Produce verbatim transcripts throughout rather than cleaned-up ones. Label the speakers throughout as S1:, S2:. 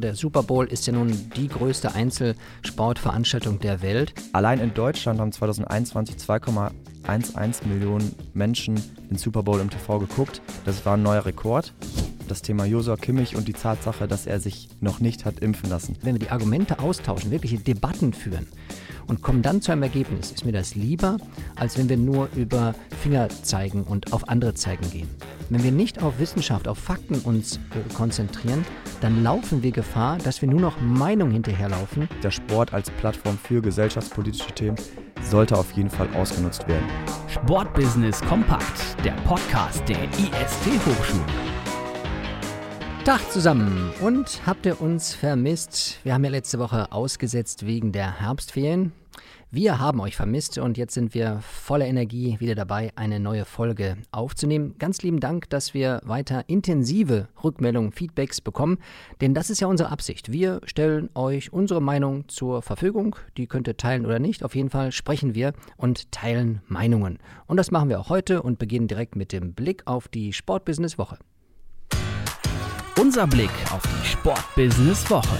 S1: Der Super Bowl ist ja nun die größte Einzelsportveranstaltung der Welt.
S2: Allein in Deutschland haben zwanzig einundzwanzig zwei Komma elf Millionen Menschen den Super Bowl im T V geguckt. Das war ein neuer Rekord. Das Thema Joshua Kimmich und die Tatsache, dass er sich noch nicht hat impfen lassen.
S1: Wenn wir die Argumente austauschen, wirkliche Debatten führen und kommen dann zu einem Ergebnis, ist mir das lieber, als wenn wir nur über Finger zeigen und auf andere zeigen gehen. Wenn wir nicht auf Wissenschaft, auf Fakten uns äh, konzentrieren, dann laufen wir Gefahr, dass wir nur noch Meinung hinterherlaufen.
S2: Der Sport als Plattform für gesellschaftspolitische Themen sollte auf jeden Fall ausgenutzt werden.
S3: Sportbusiness kompakt, der Podcast der I S T-Hochschule.
S1: Tag zusammen und habt ihr uns vermisst? Wir haben ja letzte Woche ausgesetzt wegen der Herbstferien. Wir haben euch vermisst und jetzt sind wir voller Energie wieder dabei, eine neue Folge aufzunehmen. Ganz lieben Dank, dass wir weiter intensive Rückmeldungen, Feedbacks bekommen, denn das ist ja unsere Absicht. Wir stellen euch unsere Meinung zur Verfügung, die könnt ihr teilen oder nicht. Auf jeden Fall sprechen wir und teilen Meinungen. Und das machen wir auch heute und beginnen direkt mit dem Blick auf die Sportbusiness-Woche.
S3: Unser Blick auf die Sportbusiness-Woche.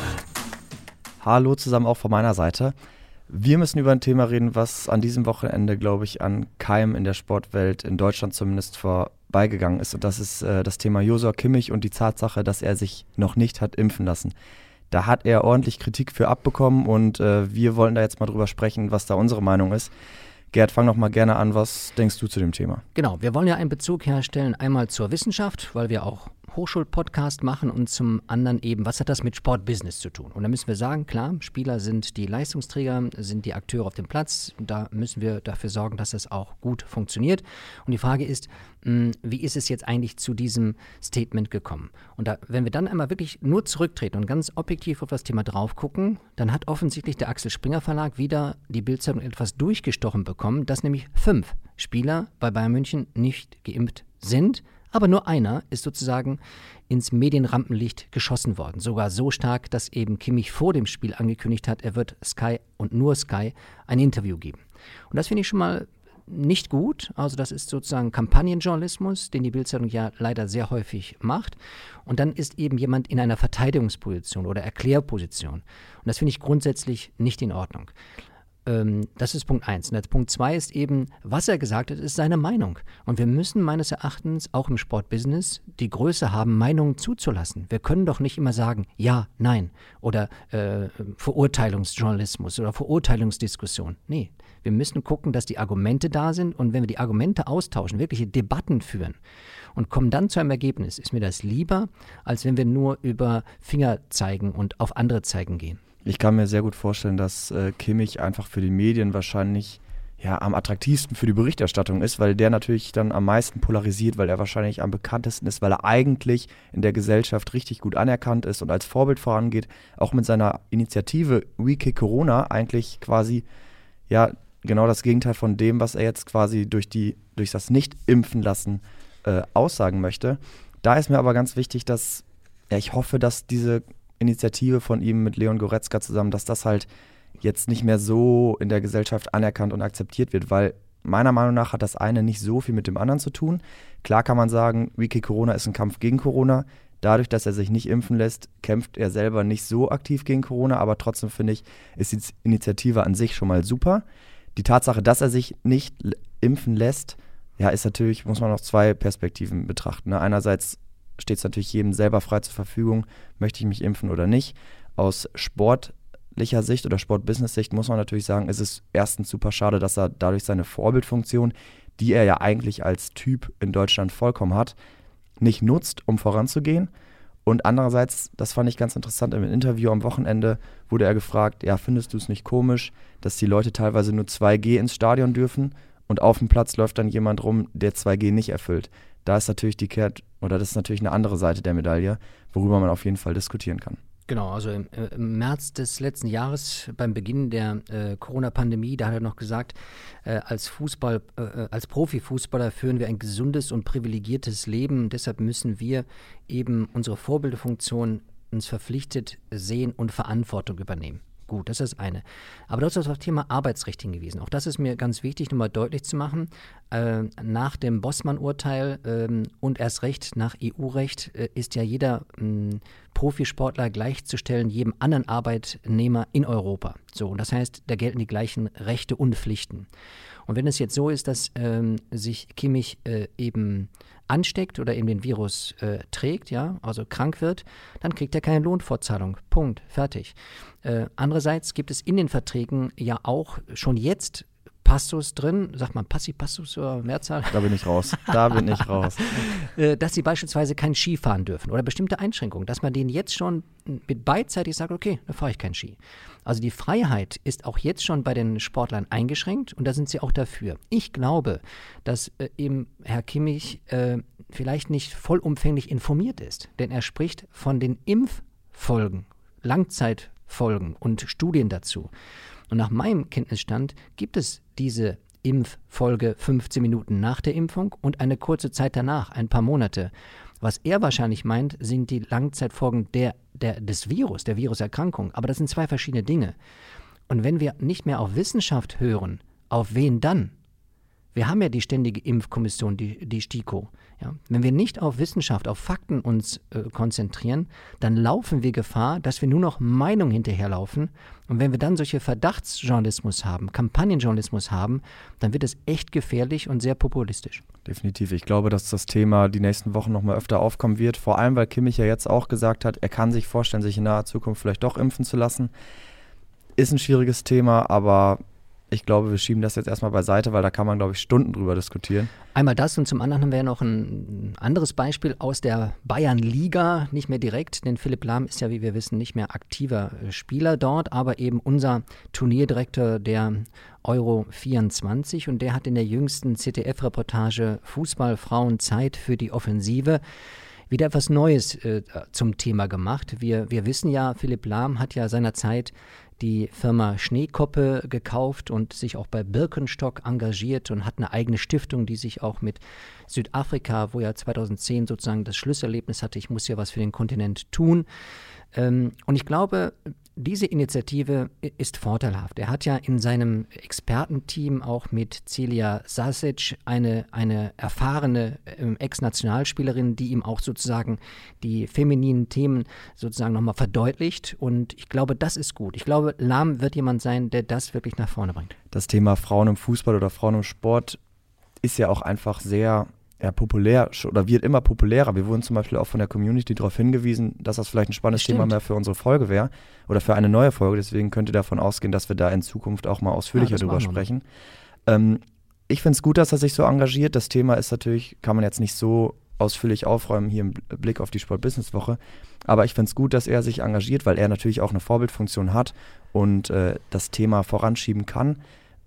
S2: Hallo zusammen auch von meiner Seite. Wir müssen über ein Thema reden, was an diesem Wochenende, glaube ich, an keinem in der Sportwelt, in Deutschland zumindest, vorbeigegangen ist. Und das ist äh, das Thema Joshua Kimmich und die Tatsache, dass er sich noch nicht hat impfen lassen. Da hat er ordentlich Kritik für abbekommen und äh, wir wollen da jetzt mal drüber sprechen, was da unsere Meinung ist. Gerd, fang doch mal gerne an. Was denkst du zu dem Thema?
S1: Genau, wir wollen ja einen Bezug herstellen, einmal zur Wissenschaft, weil wir auch Hochschulpodcast machen und zum anderen eben, was hat das mit Sportbusiness zu tun? Und da müssen wir sagen, klar, Spieler sind die Leistungsträger, sind die Akteure auf dem Platz. Da müssen wir dafür sorgen, dass das auch gut funktioniert. Und die Frage ist, mh, wie ist es jetzt eigentlich zu diesem Statement gekommen? Und da, wenn wir dann einmal wirklich nur zurücktreten und ganz objektiv auf das Thema drauf gucken, dann hat offensichtlich der Axel Springer Verlag wieder die Bild-Zeitung etwas durchgestochen bekommen, dass nämlich fünf Spieler bei Bayern München nicht geimpft sind. Aber nur einer ist sozusagen ins Medienrampenlicht geschossen worden. Sogar so stark, dass eben Kimmich vor dem Spiel angekündigt hat, er wird Sky und nur Sky ein Interview geben. Und das finde ich schon mal nicht gut. Also das ist sozusagen Kampagnenjournalismus, den die Bild-Zeitung ja leider sehr häufig macht. Und dann ist eben jemand in einer Verteidigungsposition oder Erklärposition. Und das finde ich grundsätzlich nicht in Ordnung. Das ist Punkt eins. Und Punkt zwei ist eben, was er gesagt hat, ist seine Meinung. Und wir müssen meines Erachtens auch im Sportbusiness die Größe haben, Meinungen zuzulassen. Wir können doch nicht immer sagen, ja, nein oder äh, Verurteilungsjournalismus oder Verurteilungsdiskussion. Nee, wir müssen gucken, dass die Argumente da sind und wenn wir die Argumente austauschen, wirkliche Debatten führen und kommen dann zu einem Ergebnis, ist mir das lieber, als wenn wir nur über Finger zeigen und auf andere zeigen gehen.
S2: Ich kann mir sehr gut vorstellen, dass äh, Kimmich einfach für die Medien wahrscheinlich ja, am attraktivsten für die Berichterstattung ist, weil der natürlich dann am meisten polarisiert, weil er wahrscheinlich am bekanntesten ist, weil er eigentlich in der Gesellschaft richtig gut anerkannt ist und als Vorbild vorangeht, auch mit seiner Initiative We Kick Corona eigentlich quasi ja genau das Gegenteil von dem, was er jetzt quasi durch, die, durch das Nicht-Impfen-Lassen äh, aussagen möchte. Da ist mir aber ganz wichtig, dass ja, ich hoffe, dass diese Initiative von ihm mit Leon Goretzka zusammen, dass das halt jetzt nicht mehr so in der Gesellschaft anerkannt und akzeptiert wird, weil meiner Meinung nach hat das eine nicht so viel mit dem anderen zu tun. Klar kann man sagen, We Kick Corona ist ein Kampf gegen Corona. Dadurch, dass er sich nicht impfen lässt, kämpft er selber nicht so aktiv gegen Corona, aber trotzdem finde ich, ist die Initiative an sich schon mal super. Die Tatsache, dass er sich nicht impfen lässt, ja, ist natürlich, muss man noch zwei Perspektiven betrachten. Ne? Einerseits steht es natürlich jedem selber frei zur Verfügung, möchte ich mich impfen oder nicht. Aus sportlicher Sicht oder Sportbusiness-Sicht muss man natürlich sagen, ist es erstens super schade, dass er dadurch seine Vorbildfunktion, die er ja eigentlich als Typ in Deutschland vollkommen hat, nicht nutzt, um voranzugehen. Und andererseits, das fand ich ganz interessant, im Interview am Wochenende wurde er gefragt, ja, findest du es nicht komisch, dass die Leute teilweise nur zwei G ins Stadion dürfen und auf dem Platz läuft dann jemand rum, der zwei G nicht erfüllt. Da ist natürlich die Kehrt, oder das ist natürlich eine andere Seite der Medaille, worüber man auf jeden Fall diskutieren kann.
S1: Genau, also im, äh, im März des letzten Jahres, beim Beginn der äh, Corona-Pandemie, da hat er noch gesagt, äh, als Fußball, äh, als Profifußballer führen wir ein gesundes und privilegiertes Leben. Deshalb müssen wir eben unsere Vorbildfunktion uns verpflichtet sehen und Verantwortung übernehmen. Gut, das ist das eine. Aber das ist das Thema Arbeitsrecht hingewiesen. Auch das ist mir ganz wichtig, nochmal deutlich zu machen. äh, nach dem Bossmann-Urteil ähm, und erst recht nach E U-Recht äh, ist ja jeder ähm, Profisportler gleichzustellen jedem anderen Arbeitnehmer in Europa. So, und das heißt, da gelten die gleichen Rechte und Pflichten. Und wenn es jetzt so ist, dass ähm, sich Kimmich äh, eben ansteckt oder eben den Virus äh, trägt, ja, also krank wird, dann kriegt er keine Lohnfortzahlung. Punkt. Fertig. Äh, andererseits gibt es in den Verträgen ja auch schon jetzt Passus drin, sagt man Passi, Passus oder Mehrzahl?
S2: Da bin ich raus, da bin ich raus.
S1: Dass sie beispielsweise kein Ski fahren dürfen oder bestimmte Einschränkungen, dass man denen jetzt schon mit beidseitig sagt, okay, dann fahre ich kein Ski. Also die Freiheit ist auch jetzt schon bei den Sportlern eingeschränkt und da sind sie auch dafür. Ich glaube, dass äh, eben Herr Kimmich äh, vielleicht nicht vollumfänglich informiert ist, denn er spricht von den Impffolgen, Langzeitfolgen und Studien dazu. Und nach meinem Kenntnisstand gibt es diese Impffolge fünfzehn Minuten nach der Impfung und eine kurze Zeit danach, ein paar Monate. Was er wahrscheinlich meint, sind die Langzeitfolgen der, der, des Virus, der Viruserkrankung. Aber das sind zwei verschiedene Dinge. Und wenn wir nicht mehr auf Wissenschaft hören, auf wen dann? Wir haben ja die ständige Impfkommission, die, die STIKO. Ja? Wenn wir nicht auf Wissenschaft, auf Fakten uns äh, konzentrieren, dann laufen wir Gefahr, dass wir nur noch Meinung hinterherlaufen. Und wenn wir dann solche Verdachtsjournalismus haben, Kampagnenjournalismus haben, dann wird es echt gefährlich und sehr populistisch.
S2: Definitiv. Ich glaube, dass das Thema die nächsten Wochen noch mal öfter aufkommen wird. Vor allem, weil Kimmich ja jetzt auch gesagt hat, er kann sich vorstellen, sich in naher Zukunft vielleicht doch impfen zu lassen. Ist ein schwieriges Thema, aber ich glaube, wir schieben das jetzt erstmal beiseite, weil da kann man, glaube ich, Stunden drüber diskutieren.
S1: Einmal das und zum anderen haben wir ja noch ein anderes Beispiel aus der Bayernliga, nicht mehr direkt, denn Philipp Lahm ist ja, wie wir wissen, nicht mehr aktiver Spieler dort, aber eben unser Turnierdirektor der Euro vierundzwanzig und der hat in der jüngsten Z D F-Reportage Fußball, Frauen, Zeit für die Offensive wieder etwas Neues äh, zum Thema gemacht. Wir, wir wissen ja, Philipp Lahm hat ja seinerzeit die Firma Schneekoppe gekauft und sich auch bei Birkenstock engagiert und hat eine eigene Stiftung, die sich auch mit Südafrika, wo ja zweitausendzehn sozusagen das Schlüsselerlebnis hatte, ich muss ja was für den Kontinent tun. Ähm, und ich glaube, diese Initiative ist vorteilhaft. Er hat ja in seinem Expertenteam auch mit Celia Sasic eine, eine erfahrene ähm, Ex-Nationalspielerin, die ihm auch sozusagen die femininen Themen sozusagen nochmal verdeutlicht. Und ich glaube, das ist gut. Ich glaube, Lahm wird jemand sein, der das wirklich nach vorne bringt.
S2: Das Thema Frauen im Fußball oder Frauen im Sport ist ja auch einfach sehr ja, populär oder wird immer populärer. Wir wurden zum Beispiel auch von der Community darauf hingewiesen, dass das vielleicht ein spannendes
S1: Stimmt.
S2: Thema mehr für unsere Folge wäre oder für eine neue Folge. Deswegen könnt ihr davon ausgehen, dass wir da in Zukunft auch mal ausführlicher ja, drüber sprechen. Ähm, ich finde es gut, dass er sich so engagiert. Das Thema ist natürlich, kann man jetzt nicht so ausführlich aufräumen hier im Blick auf die Sport-Business-Woche. Aber ich finde es gut, dass er sich engagiert, weil er natürlich auch eine Vorbildfunktion hat und äh, das Thema voranschieben kann.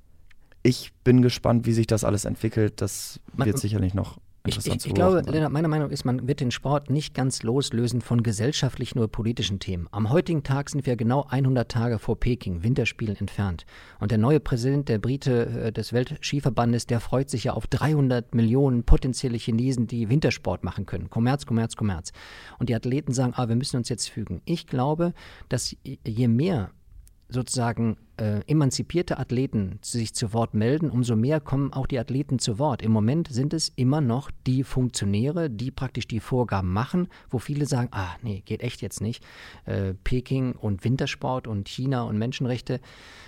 S2: Ich bin gespannt, wie sich das alles entwickelt. Das wird man, sicherlich noch interessant
S1: ich,
S2: zu
S1: ich, ich glaube, Lennart, meine Meinung ist, man wird den Sport nicht ganz loslösen von gesellschaftlichen oder politischen Themen. Am heutigen Tag sind wir genau hundert Tage vor Peking, Winterspielen entfernt. Und der neue Präsident, der Brite äh, des Weltskiverbandes, der freut sich ja auf dreihundert Millionen potenzielle Chinesen, die Wintersport machen können. Kommerz, Kommerz, Kommerz. Und die Athleten sagen, ah, wir müssen uns jetzt fügen. Ich glaube, dass je mehr sozusagen äh, emanzipierte Athleten sich zu Wort melden, umso mehr kommen auch die Athleten zu Wort. Im Moment sind es immer noch die Funktionäre, die praktisch die Vorgaben machen, wo viele sagen, ah nee, geht echt jetzt nicht. Äh, Peking und Wintersport und China und Menschenrechte.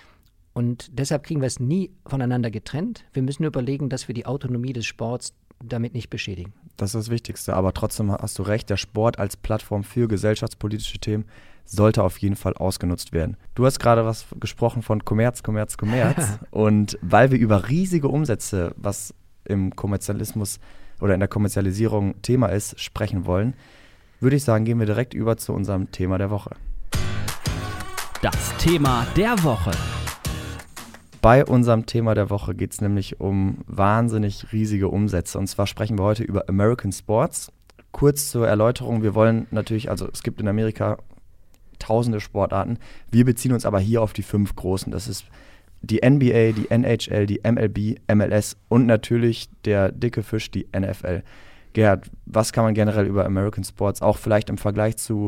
S1: Und deshalb kriegen wir es nie voneinander getrennt. Wir müssen überlegen, dass wir die Autonomie des Sports damit nicht beschädigen.
S2: Das ist das Wichtigste, aber trotzdem hast du recht, der Sport als Plattform für gesellschaftspolitische Themen sollte auf jeden Fall ausgenutzt werden. Du hast gerade was gesprochen von Kommerz, Kommerz, Kommerz und weil wir über riesige Umsätze, was im Kommerzialismus oder in der Kommerzialisierung Thema ist, sprechen wollen, würde ich sagen, gehen wir direkt über zu unserem Thema der Woche.
S3: Das Thema der Woche.
S2: Bei unserem Thema der Woche geht es nämlich um wahnsinnig riesige Umsätze. Und zwar sprechen wir heute über American Sports. Kurz zur Erläuterung, wir wollen natürlich, also es gibt in Amerika tausende Sportarten. Wir beziehen uns aber hier auf die fünf großen. Das ist die N B A, die N H L, die M L B, M L S und natürlich der dicke Fisch, die N F L. Gerhard, was kann man generell über American Sports, auch vielleicht im Vergleich zu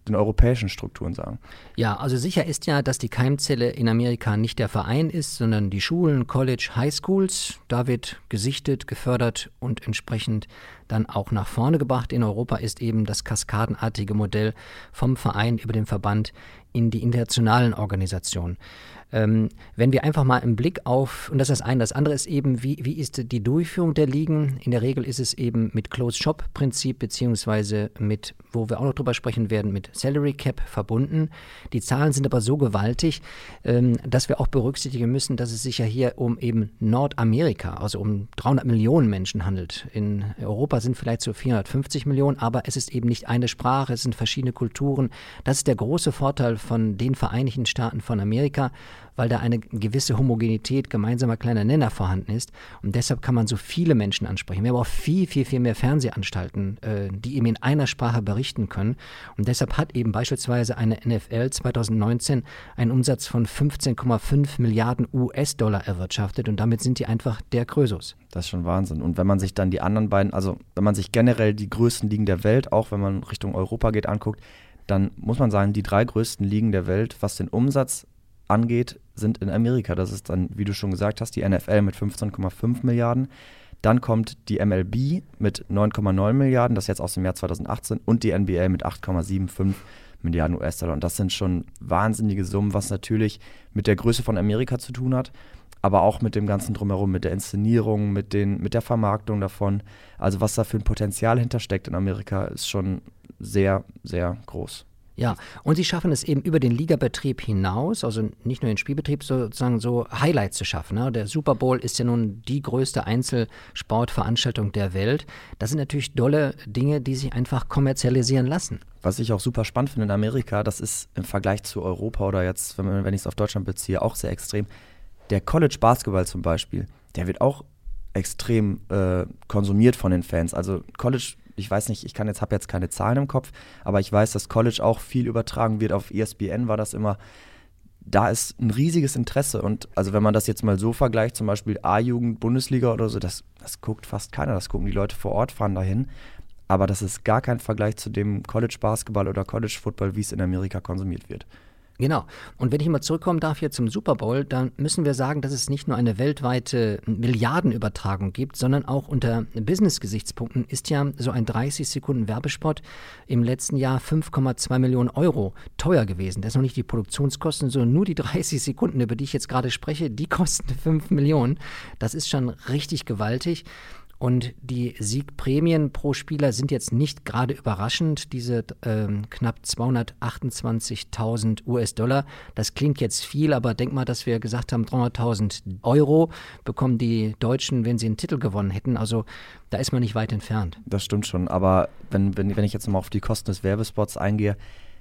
S2: den europäischen Strukturen sagen.
S1: Ja, also sicher ist ja, dass die Keimzelle in Amerika nicht der Verein ist, sondern die Schulen, College, Highschools. Da wird gesichtet, gefördert und entsprechend dann auch nach vorne gebracht. In Europa ist eben das kaskadenartige Modell vom Verein über den Verband in die internationalen Organisationen. Ähm, wenn wir einfach mal einen Blick auf, und das ist das eine, das andere ist eben, wie, wie ist die Durchführung der Ligen? In der Regel ist es eben mit Closed-Shop-Prinzip beziehungsweise mit, wo wir auch noch drüber sprechen werden, mit Salary Cap verbunden. Die Zahlen sind aber so gewaltig, ähm, dass wir auch berücksichtigen müssen, dass es sich ja hier um eben Nordamerika, also um dreihundert Millionen Menschen handelt. In Europa sind vielleicht so vierhundertfünfzig Millionen, aber es ist eben nicht eine Sprache, es sind verschiedene Kulturen. Das ist der große Vorteil von den Vereinigten Staaten von Amerika, weil da eine gewisse Homogenität, gemeinsamer kleiner Nenner vorhanden ist. Und deshalb kann man so viele Menschen ansprechen. Wir haben auch viel, viel, viel mehr Fernsehanstalten, äh, die eben in einer Sprache berichten können. Und deshalb hat eben beispielsweise eine N F L zwanzig neunzehn einen Umsatz von fünfzehn Komma fünf Milliarden U S-Dollar erwirtschaftet. Und damit sind die einfach der Krösus.
S2: Das ist schon Wahnsinn. Und wenn man sich dann die anderen beiden, also wenn man sich generell die größten Ligen der Welt, auch wenn man Richtung Europa geht, anguckt, dann muss man sagen, die drei größten Ligen der Welt, was den Umsatz angeht, sind in Amerika. Das ist dann, wie du schon gesagt hast, die N F L mit fünfzehn Komma fünf Milliarden. Dann kommt die M L B mit neun Komma neun Milliarden, das ist jetzt aus dem Jahr zwanzig achtzehn, und die N B A mit acht Komma fünfundsiebzig Milliarden U S-Dollar. Und das sind schon wahnsinnige Summen, was natürlich mit der Größe von Amerika zu tun hat, aber auch mit dem ganzen Drumherum, mit der Inszenierung, mit, den, mit der Vermarktung davon. Also was da für ein Potenzial hintersteckt in Amerika, ist schon sehr, sehr groß.
S1: Ja, und sie schaffen es eben über den Ligabetrieb hinaus, also nicht nur den Spielbetrieb, sozusagen so Highlights zu schaffen. Ne? Der Super Bowl ist ja nun die größte Einzelsportveranstaltung der Welt. Das sind natürlich dolle Dinge, die sich einfach kommerzialisieren lassen.
S2: Was ich auch super spannend finde in Amerika, das ist im Vergleich zu Europa oder jetzt, wenn, wenn ich es auf Deutschland beziehe, auch sehr extrem. Der College Basketball zum Beispiel, der wird auch extrem äh, konsumiert von den Fans. Also College, ich weiß nicht, ich kann jetzt habe jetzt keine Zahlen im Kopf, aber ich weiß, dass College auch viel übertragen wird. Auf E S P N war das immer. Da ist ein riesiges Interesse. Und also wenn man das jetzt mal so vergleicht, zum Beispiel A-Jugend, Bundesliga oder so, das, das guckt fast keiner. Das gucken die Leute vor Ort, fahren dahin. Aber das ist gar kein Vergleich zu dem College-Basketball oder College-Football, wie es in Amerika konsumiert wird.
S1: Genau. Und wenn ich mal zurückkommen darf hier zum Super Bowl, dann müssen wir sagen, dass es nicht nur eine weltweite Milliardenübertragung gibt, sondern auch unter Business-Gesichtspunkten ist ja so ein dreißig Sekunden Werbespot im letzten Jahr fünf Komma zwei Millionen Euro teuer gewesen. Das ist noch nicht die Produktionskosten, sondern nur die dreißig Sekunden, über die ich jetzt gerade spreche, die kosten fünf Millionen. Das ist schon richtig gewaltig. Und die Siegprämien pro Spieler sind jetzt nicht gerade überraschend, diese ähm, knapp zweihundertachtundzwanzigtausend U S-Dollar. Das klingt jetzt viel, aber denk mal, dass wir gesagt haben, dreihunderttausend Euro bekommen die Deutschen, wenn sie einen Titel gewonnen hätten. Also da ist man nicht weit entfernt.
S2: Das stimmt schon, aber wenn, wenn, wenn ich jetzt mal auf die Kosten des Werbespots eingehe,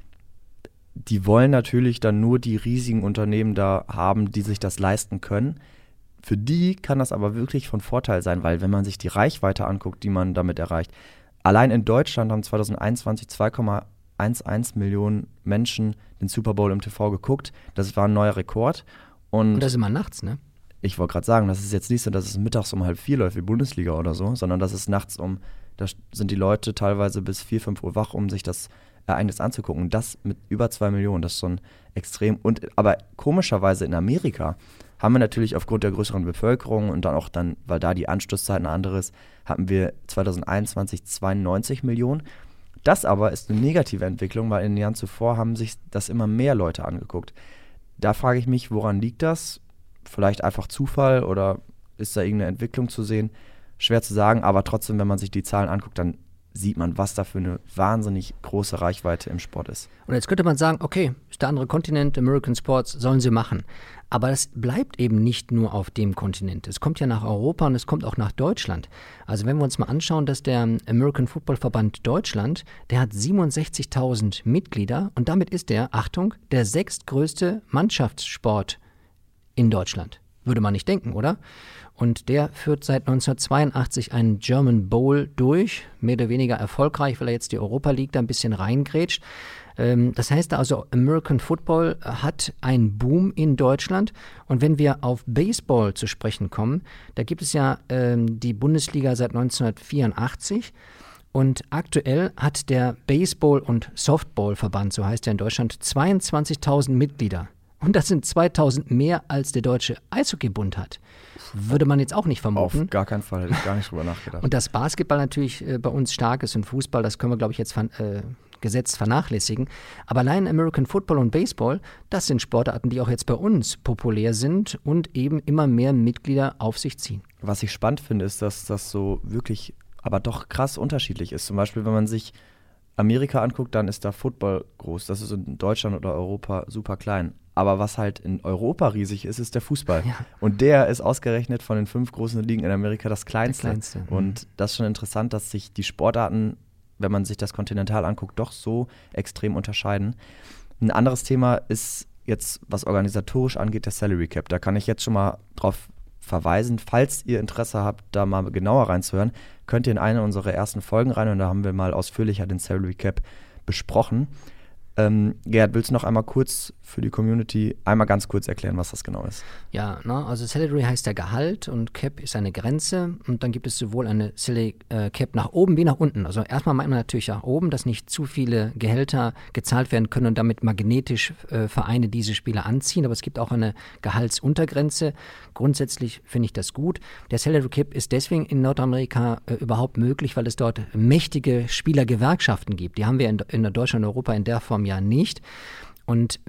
S2: die wollen natürlich dann nur die riesigen Unternehmen da haben, die sich das leisten können. Für die kann das aber wirklich von Vorteil sein, weil wenn man sich die Reichweite anguckt, die man damit erreicht, allein in Deutschland haben zwanzig einundzwanzig zwei Komma elf Millionen Menschen den Super Bowl im T V geguckt. Das war ein neuer Rekord. Und,
S1: Und das ist immer nachts, ne?
S2: Ich wollte gerade sagen, das ist jetzt nicht so, dass es mittags um halb vier läuft wie Bundesliga oder so, sondern das ist nachts um, da sind die Leute teilweise bis vier, fünf Uhr wach, um sich das Ereignis anzugucken. Und das mit über zwei Millionen, das ist schon extrem. Und aber komischerweise in Amerika haben wir natürlich aufgrund der größeren Bevölkerung und dann auch dann, weil da die Anschlusszeit eine andere ist, hatten wir zwanzig einundzwanzig zweiundneunzig Millionen. Das aber ist eine negative Entwicklung, weil in den Jahren zuvor haben sich das immer mehr Leute angeguckt. Da frage ich mich, woran liegt das? Vielleicht einfach Zufall oder ist da irgendeine Entwicklung zu sehen? Schwer zu sagen, aber trotzdem, wenn man sich die Zahlen anguckt, dann sieht man, was da für eine wahnsinnig große Reichweite im Sport ist.
S1: Und jetzt könnte man sagen, okay, ist der andere Kontinent, American Sports, sollen sie machen. Aber es bleibt eben nicht nur auf dem Kontinent. Es kommt ja nach Europa und es kommt auch nach Deutschland. Also wenn wir uns mal anschauen, dass der American Football Verband Deutschland, der hat siebenundsechzigtausend Mitglieder und damit ist der, Achtung, der sechstgrößte Mannschaftssport in Deutschland. Würde man nicht denken, oder? Und der führt seit neunzehnhundertzweiundachtzig einen German Bowl durch, mehr oder weniger erfolgreich, weil er jetzt die Europa League da ein bisschen reingrätscht. Ähm, das heißt also, American Football hat einen Boom in Deutschland. Und wenn wir auf Baseball zu sprechen kommen, da gibt es ja ähm, die Bundesliga seit neunzehnhundertvierundachtzig. Und aktuell hat der Baseball- und Softball-Verband, so heißt er in Deutschland, zweiundzwanzigtausend Mitglieder. Und das sind zweitausend mehr, als der Deutsche Eishockeybund hat. Würde man jetzt auch nicht vermuten.
S2: Auf gar keinen Fall, hätte ich gar nicht drüber nachgedacht.
S1: Und dass Basketball natürlich äh, bei uns stark ist und Fußball, das können wir, glaube ich, jetzt ver- äh, gesetzt vernachlässigen. Aber allein American Football und Baseball, das sind Sportarten, die auch jetzt bei uns populär sind und eben immer mehr Mitglieder auf sich ziehen.
S2: Was ich spannend finde, ist, dass das so wirklich, aber doch krass unterschiedlich ist. Zum Beispiel, wenn man sich Amerika anguckt, dann ist da Football groß. Das ist in Deutschland oder Europa super klein. Aber was halt in Europa riesig ist, ist der Fußball.
S1: Ja.
S2: Und der ist ausgerechnet von den fünf großen Ligen in Amerika das kleinste.
S1: Der kleinste.
S2: Und das ist schon interessant, dass sich die Sportarten, wenn man sich das kontinental anguckt, doch so extrem unterscheiden. Ein anderes Thema ist jetzt, was organisatorisch angeht, der Salary Cap. Da kann ich jetzt schon mal drauf verweisen. Falls ihr Interesse habt, da mal genauer reinzuhören, könnt ihr in eine unserer ersten Folgen rein und da haben wir mal ausführlicher den Salary Cap besprochen. Ähm, Gerd, willst du noch einmal kurz für die Community einmal ganz kurz erklären, was das genau ist?
S1: Ja, ne, also Salary heißt ja Gehalt und Cap ist eine Grenze und dann gibt es sowohl eine Salary äh, Cap nach oben wie nach unten. Also erstmal meint man natürlich nach oben, dass nicht zu viele Gehälter gezahlt werden können und damit magnetisch äh, Vereine diese Spieler anziehen, aber es gibt auch eine Gehaltsuntergrenze. Grundsätzlich finde ich das gut. Der Salary Cap ist deswegen in Nordamerika äh, überhaupt möglich, weil es dort mächtige Spielergewerkschaften gibt. Die haben wir in, in Deutschland und Europa in der Form ja nicht. Und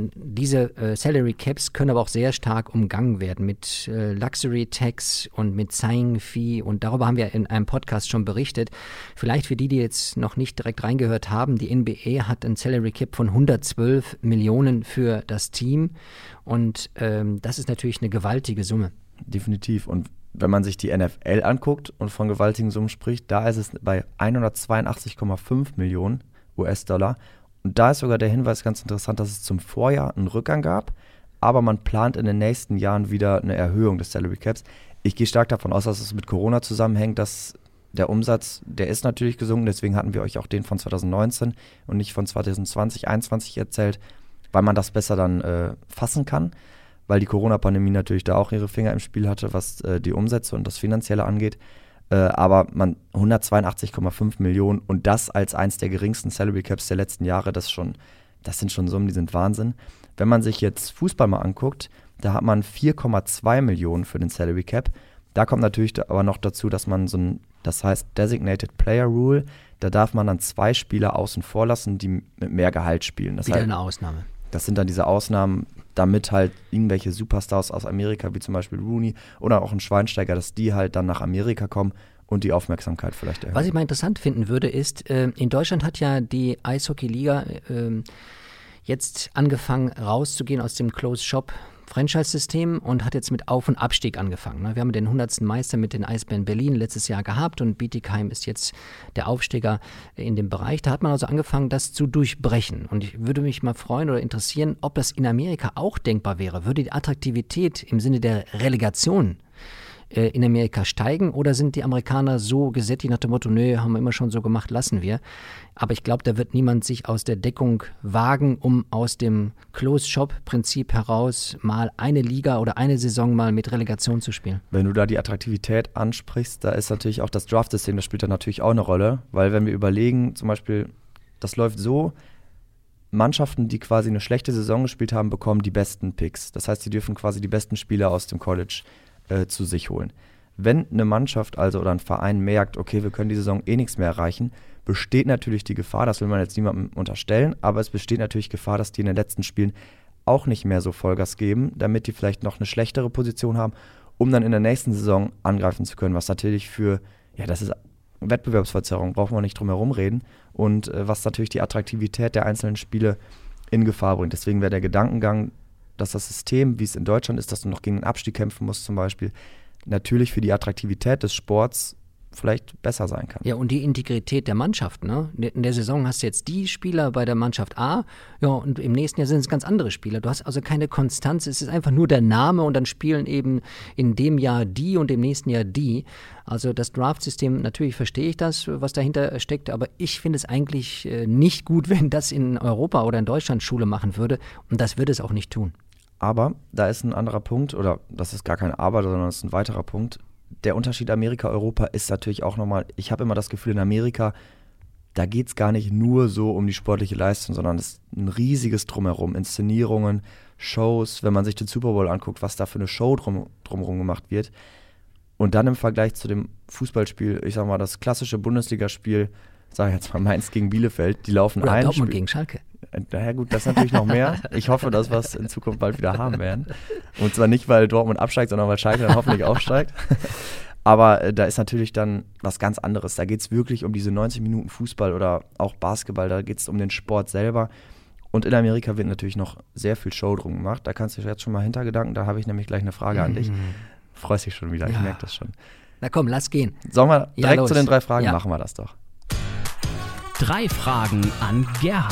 S1: diese äh, Salary Caps können aber auch sehr stark umgangen werden mit äh, Luxury Tax und mit Signing Fee und darüber haben wir in einem Podcast schon berichtet. Vielleicht für die, die jetzt noch nicht direkt reingehört haben, die N B A hat ein Salary Cap von hundertzwölf Millionen für das Team und ähm, das ist natürlich eine gewaltige Summe.
S2: Definitiv. Und wenn man sich die N F L anguckt und von gewaltigen Summen spricht, da ist es bei hundertzweiundachtzig Komma fünf Millionen U S-Dollar. Und da ist sogar der Hinweis ganz interessant, dass es zum Vorjahr einen Rückgang gab, aber man plant in den nächsten Jahren wieder eine Erhöhung des Salary Caps. Ich gehe stark davon aus, dass es mit Corona zusammenhängt, dass der Umsatz, der ist natürlich gesunken, deswegen hatten wir euch auch den von zwanzig neunzehn und nicht von zwanzig zwanzig, einundzwanzig erzählt, weil man das besser dann äh, fassen kann, weil die Corona-Pandemie natürlich da auch ihre Finger im Spiel hatte, was äh, die Umsätze und das Finanzielle angeht. Äh, aber man hundertzweiundachtzig Komma fünf Millionen und das als eins der geringsten Salary Caps der letzten Jahre, das schon, das sind schon Summen, die sind Wahnsinn. Wenn man sich jetzt Fußball mal anguckt, da hat man vier Komma zwei Millionen für den Salary Cap. Da kommt natürlich aber noch dazu, dass man so ein, das heißt Designated Player Rule, da darf man dann zwei Spieler außen vor lassen, die mit mehr Gehalt spielen. Das
S1: Wieder
S2: heißt,
S1: eine Ausnahme.
S2: Das sind dann diese Ausnahmen, damit halt irgendwelche Superstars aus Amerika, wie zum Beispiel Rooney oder auch ein Schweinsteiger, dass die halt dann nach Amerika kommen und die Aufmerksamkeit vielleicht erhöhen.
S1: Was ich mal interessant finden würde, ist, äh, in Deutschland hat ja die Eishockey-Liga äh, jetzt angefangen rauszugehen aus dem Closed-Shop Franchise-System und hat jetzt mit Auf- und Abstieg angefangen. Wir haben den hundertsten Meister mit den Eisbären Berlin letztes Jahr gehabt und Bietigheim ist jetzt der Aufsteiger in dem Bereich. Da hat man also angefangen, das zu durchbrechen. Und ich würde mich mal freuen oder interessieren, ob das in Amerika auch denkbar wäre. Würde die Attraktivität im Sinne der Relegation in Amerika steigen oder sind die Amerikaner so gesättigt nach dem Motto, nö, haben wir immer schon so gemacht, lassen wir. Aber ich glaube, da wird niemand sich aus der Deckung wagen, um aus dem Closed-Shop-Prinzip heraus mal eine Liga oder eine Saison mal mit Relegation zu spielen.
S2: Wenn du da die Attraktivität ansprichst, da ist natürlich auch das Draft-System, das spielt da natürlich auch eine Rolle, weil wenn wir überlegen, zum Beispiel, das läuft so, Mannschaften, die quasi eine schlechte Saison gespielt haben, bekommen die besten Picks. Das heißt, sie dürfen quasi die besten Spieler aus dem College Äh, zu sich holen. Wenn eine Mannschaft also oder ein Verein merkt, okay, wir können die Saison eh nichts mehr erreichen, besteht natürlich die Gefahr, das will man jetzt niemandem unterstellen, aber es besteht natürlich Gefahr, dass die in den letzten Spielen auch nicht mehr so Vollgas geben, damit die vielleicht noch eine schlechtere Position haben, um dann in der nächsten Saison angreifen zu können, was natürlich für, ja, das ist Wettbewerbsverzerrung, brauchen wir nicht drum herum reden und äh, was natürlich die Attraktivität der einzelnen Spiele in Gefahr bringt. Deswegen wäre der Gedankengang, dass das System, wie es in Deutschland ist, dass du noch gegen den Abstieg kämpfen musst zum Beispiel, natürlich für die Attraktivität des Sports vielleicht besser sein kann.
S1: Ja, und die Integrität der Mannschaft, ne? In der Saison hast du jetzt die Spieler bei der Mannschaft A, ja, und im nächsten Jahr sind es ganz andere Spieler. Du hast also keine Konstanz, es ist einfach nur der Name und dann spielen eben in dem Jahr die und im nächsten Jahr die. Also das Draft-System, natürlich verstehe ich das, was dahinter steckt, aber ich finde es eigentlich äh, nicht gut, wenn das in Europa oder in Deutschland Schule machen würde und das würde es auch nicht tun.
S2: Aber da ist ein anderer Punkt, oder das ist gar kein Aber, sondern das ist ein weiterer Punkt. der Unterschied Amerika-Europa ist natürlich auch nochmal, ich habe immer das Gefühl, in Amerika, da geht es gar nicht nur so um die sportliche Leistung, sondern es ist ein riesiges Drumherum, Inszenierungen, Shows, wenn man sich den Super Bowl anguckt, was da für eine Show drum, drumherum gemacht wird. Und dann im Vergleich zu dem Fußballspiel, ich sag mal, das klassische Bundesligaspiel, sag ich jetzt mal Mainz gegen Bielefeld, die laufen
S1: Oder
S2: ein
S1: Dortmund
S2: Spiel.
S1: gegen Schalke.
S2: Naja gut, das ist natürlich noch mehr. Ich hoffe, dass wir es in Zukunft bald wieder haben werden. Und zwar nicht, weil Dortmund absteigt, sondern weil Schalke dann hoffentlich aufsteigt. Aber äh, da ist natürlich dann was ganz anderes. Da geht es wirklich um diese neunzig Minuten Fußball oder auch Basketball. Da geht es um den Sport selber. Und in Amerika wird natürlich noch sehr viel Show drum gemacht. Da kannst du jetzt schon mal Hintergedanken. Da habe ich nämlich gleich eine Frage an dich. Freust dich schon wieder,
S1: Ja.
S2: ich merke das schon.
S1: Na komm, lass gehen.
S2: Sollen wir
S1: Ja,
S2: direkt
S1: los.
S2: zu den drei Fragen?
S1: Ja.
S2: Machen wir das doch.
S3: Drei Fragen an Gerhard.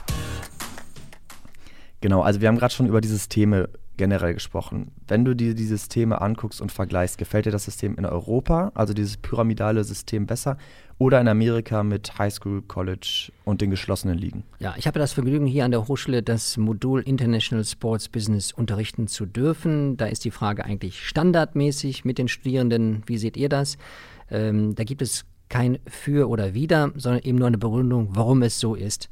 S2: Genau, also wir haben gerade schon über die Systeme generell gesprochen. Wenn du dir die Systeme anguckst und vergleichst, gefällt dir das System in Europa, also dieses pyramidale System, besser oder in Amerika mit Highschool, College und den geschlossenen Ligen?
S1: Ja, ich habe das Vergnügen, hier an der Hochschule das Modul International Sports Business unterrichten zu dürfen. Da ist die Frage eigentlich standardmäßig mit den Studierenden. Wie seht ihr das? Ähm, da gibt es kein Für oder Wider, sondern eben nur eine Begründung, warum es so ist.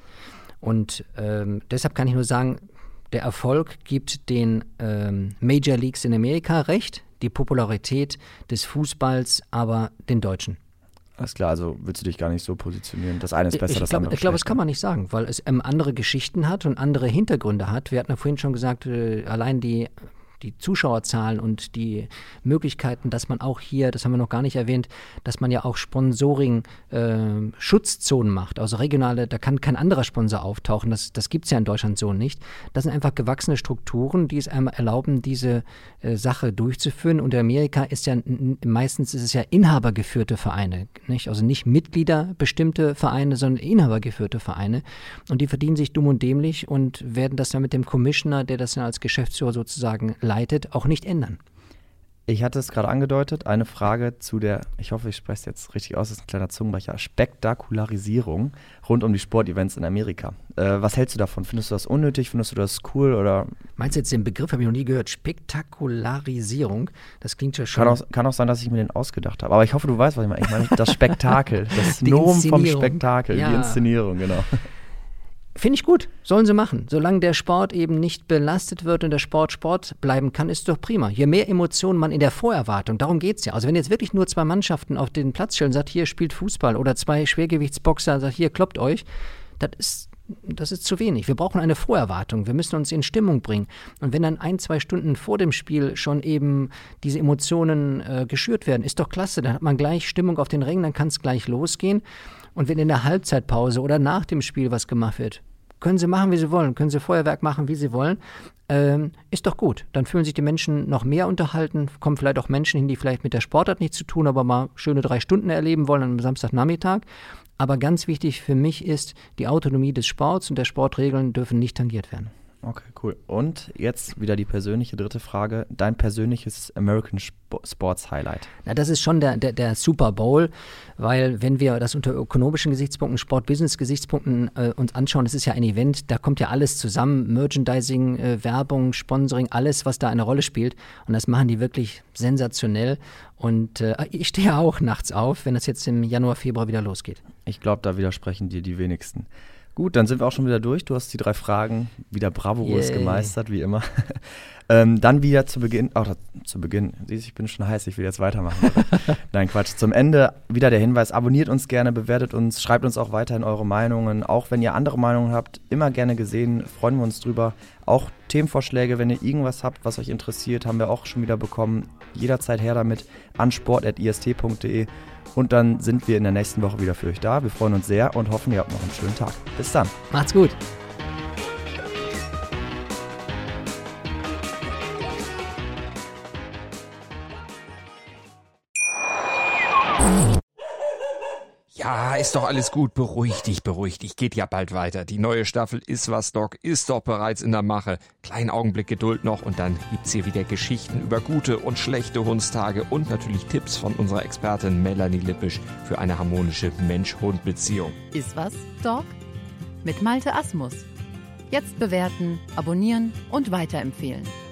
S1: Und ähm, deshalb kann ich nur sagen, der Erfolg gibt den ähm, Major Leagues in Amerika recht, die Popularität des Fußballs aber den Deutschen.
S2: Alles klar, also willst du dich gar nicht so positionieren. Das eine ist besser,
S1: ich
S2: das
S1: glaub,
S2: andere
S1: Ich glaube, das
S2: schlechter.
S1: kann man nicht sagen, weil es ähm, andere Geschichten hat und andere Hintergründe hat. Wir hatten ja vorhin schon gesagt, äh, allein die, die Zuschauerzahlen und die Möglichkeiten, dass man auch hier, das haben wir noch gar nicht erwähnt, dass man ja auch Sponsoring-Schutzzonen äh, macht. Also regionale, da kann kein anderer Sponsor auftauchen. Das, das gibt es ja in Deutschland so nicht. Das sind einfach gewachsene Strukturen, die es einem erlauben, diese äh, Sache durchzuführen. Und in Amerika ist ja n- meistens ist es ja inhabergeführte Vereine, nicht? Also nicht Mitglieder bestimmte Vereine, sondern inhabergeführte Vereine. Und die verdienen sich dumm und dämlich und werden das dann mit dem Commissioner, der das dann als Geschäftsführer sozusagen leitet, auch nicht ändern.
S2: Ich hatte es gerade angedeutet, eine Frage zu der, ich hoffe, ich spreche es jetzt richtig aus, das ist ein kleiner Zungenbrecher, Spektakularisierung rund um die Sportevents in Amerika. Äh, was hältst du davon? Findest du das unnötig? Findest du das cool? Oder
S1: Meinst du jetzt den Begriff, habe ich noch nie gehört, Spektakularisierung? Das klingt ja schon...
S2: kann auch, kann auch sein, dass ich mir den ausgedacht habe. Aber ich hoffe, du weißt, was ich meine. Ich meine das Spektakel, das
S1: Die
S2: Nomen vom
S1: Inszenierung.
S2: Spektakel,
S1: Ja.
S2: die Inszenierung, genau.
S1: Finde ich gut, sollen sie machen. Solange der Sport eben nicht belastet wird und der Sport Sport bleiben kann, ist doch prima. Je mehr Emotionen man in der Vorerwartung, darum geht es ja. Also wenn jetzt wirklich nur zwei Mannschaften auf den Platz stellen und sagt, hier spielt Fußball oder zwei Schwergewichtsboxer sagt, hier kloppt euch, das ist, das ist zu wenig. Wir brauchen eine Vorerwartung, wir müssen uns in Stimmung bringen. Und wenn dann ein, zwei Stunden vor dem Spiel schon eben diese Emotionen äh, geschürt werden, ist doch klasse, dann hat man gleich Stimmung auf den Rängen, dann kann es gleich losgehen. Und wenn in der Halbzeitpause oder nach dem Spiel was gemacht wird, können sie machen, wie sie wollen, können sie Feuerwerk machen, wie sie wollen, ähm, ist doch gut. Dann fühlen sich die Menschen noch mehr unterhalten, kommen vielleicht auch Menschen hin, die vielleicht mit der Sportart nichts zu tun, aber mal schöne drei Stunden erleben wollen am Samstagnachmittag. Aber ganz wichtig für mich ist, die Autonomie des Sports und der Sportregeln dürfen nicht tangiert werden.
S2: Okay, cool. Und jetzt wieder die persönliche dritte Frage. Dein persönliches American Sp- Sports Highlight.
S1: Na, das ist schon der, der, der Super Bowl, weil wenn wir das unter ökonomischen Gesichtspunkten, Sport-Business-Gesichtspunkten äh, uns anschauen, das ist ja ein Event, da kommt ja alles zusammen, Merchandising, äh, Werbung, Sponsoring, alles, was da eine Rolle spielt. Und das machen die wirklich sensationell. Und äh, ich stehe auch nachts auf, wenn das jetzt im Januar, Februar wieder losgeht.
S2: Ich glaube, da widersprechen dir die wenigsten. Gut, dann sind wir auch schon wieder durch. Du hast die drei Fragen wieder bravourös
S1: Yay.
S2: gemeistert, wie immer. ähm, dann wieder zu Beginn, auch zu Beginn, siehst du, ich bin schon heiß, ich will jetzt weitermachen. Nein, Quatsch. Zum Ende wieder der Hinweis, abonniert uns gerne, bewertet uns, schreibt uns auch weiterhin eure Meinungen. Auch wenn ihr andere Meinungen habt, immer gerne gesehen, freuen wir uns drüber. Auch Themenvorschläge, wenn ihr irgendwas habt, was euch interessiert, haben wir auch schon wieder bekommen. Jederzeit her damit an sport at i s t punkt d e. Und dann sind wir in der nächsten Woche wieder für euch da. Wir freuen uns sehr und hoffen, ihr habt noch einen schönen Tag. Bis dann.
S1: Macht's gut.
S4: Ja, ist doch alles gut. Beruhig dich, beruhig dich. Geht ja bald weiter. Die neue Staffel Ist was, Doc ist doch bereits in der Mache. Kleinen Augenblick Geduld noch und dann gibt's hier wieder Geschichten über gute und schlechte Hundstage und natürlich Tipps von unserer Expertin Melanie Lippisch für eine harmonische Mensch-Hund-Beziehung.
S5: Ist was, Dog? Mit Malte Asmus. Jetzt bewerten, abonnieren und weiterempfehlen.